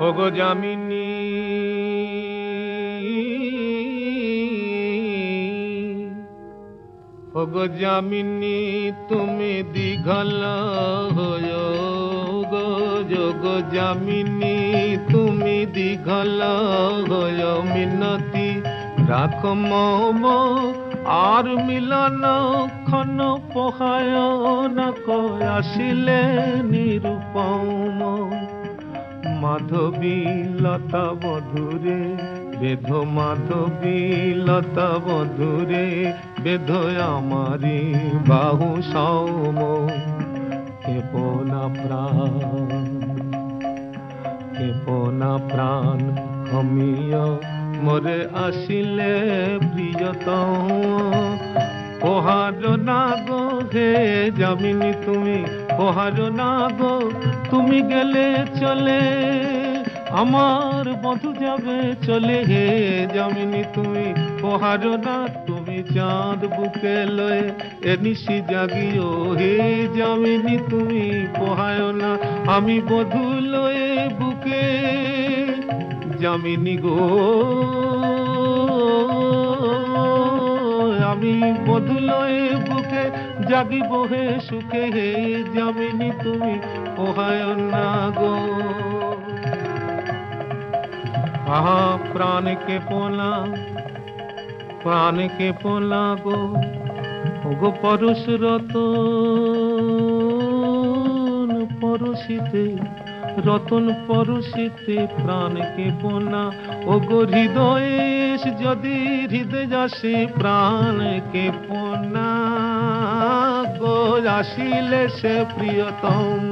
ওগো যামিনী ওগো যামিনী তুমি দীঘল হয় গো যোগো যামিনী তুমি দীঘল হয় মিনতি রাখ মম আর মিলন ক্ষণ পোহায় না কয় আসিলে নিরুপম মাধবী লতা বধুরে বেধ মাধবী লতা বধুরে বেধ আমারি বাহু সৌম কেপনা প্রাণ ক্ষমিয় মোরে আসিলে প্রিয়তম পোহার না গো হে যামিনী তুমি পোহার না গো তুমি গেলে চলে আমার বধু যাবে চলে হে যামিনী তুমি পোহার না তুমি চাঁদ বুকে লয়ে এনিশি জাগিও হে যামিনী তুমি পোহায় না আমি বধু লয়ে বুকে যামিনী গো আমি বধু লয়ে বুকে জাগিব হে সুখে হে যামিনী তুমি পোহায় না গো আহা প্রাণ কে পোলা গো ওগো পরশ রতন পরশিতে প্রাণ কে পোনা ওগো হৃদয়ে যদি হৃদয় যাসে প্রাণ কে পোনা গো আসিলে সে প্রিয়তম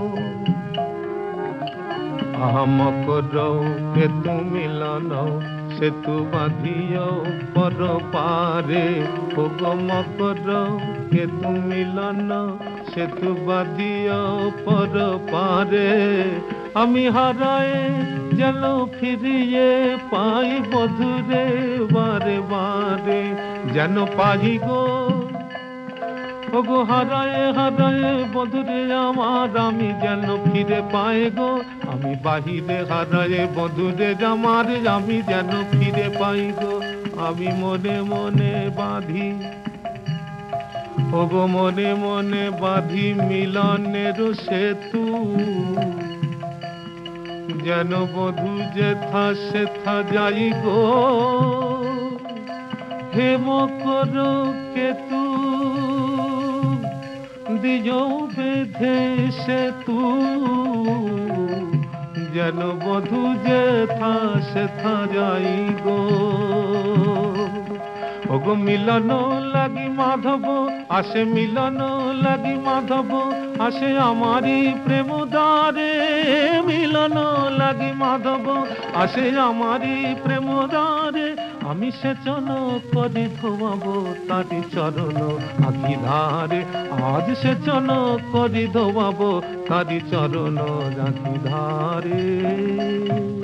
মকর কেতু মিলন সেতু বাঁধিও পর পারে ওগো মকর কেতু মিলন সেতু বাঁধিও পর পারে আমি হারায়ে যেন ফিরিয়ে পাই বধুরে বারে বারে যেন পাই গো ওগো হারায়ে বধুরে আমার আমি যেন ফিরে পাই গো আমি বাহিরে হারায়ে বধুরে আমার আমি যেন ফিরে পাই গো আমি মনে মনে বাঁধি ওগো মনে মনে বাঁধি মিলনের সেতু যেন বধু যেথা সেথা যাই গো হে মকর কেতু দিও বেঁধে সেতু যেন বধু যেথা সেথা যাই গো ওগো মিলন লাগি মাধব আসে মিলন লাগি মাধব আসে আমারি প্রেম দ্বারে মিলন লাগি মাধব আসে আমারি প্রেম দ্বারে আমি সেচন করি ধোয়াবো তারি চরণ আখি ধারে আজ সেচন করি ধোয়াবো তারি চরণ আখি ধারে।